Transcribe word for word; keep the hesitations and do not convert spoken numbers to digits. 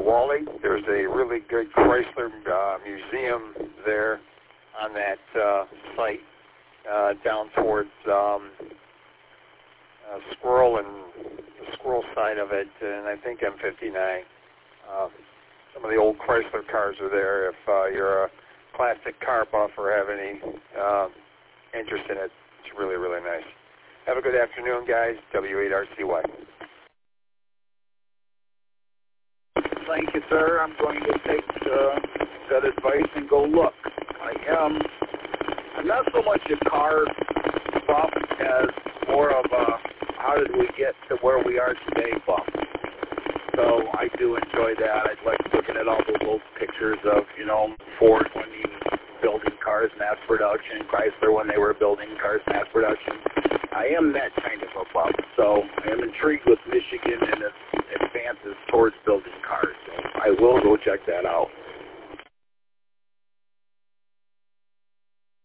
Wally. There's a really good Chrysler uh, museum there on that uh, site uh, down towards um, uh, Squirrel and the Squirrel side of it, and I think M fifty-nine. Uh, some of the old Chrysler cars are there. If uh, you're a classic car buff or have any uh, interest in it, it's really, really nice. Have a good afternoon, guys. W eight R C Y. Thank you, sir. I'm going to take uh, that advice and go look. I am I'm not so much a car buff as more of a how did we get to where we are today buff. So I do enjoy that. I like looking at all those old pictures of, you know, Ford when he was building cars mass production, Chrysler when they were building cars mass production. I am that kind of a buff, so I am intrigued with Michigan and its advances towards building cars. So I will go check that out.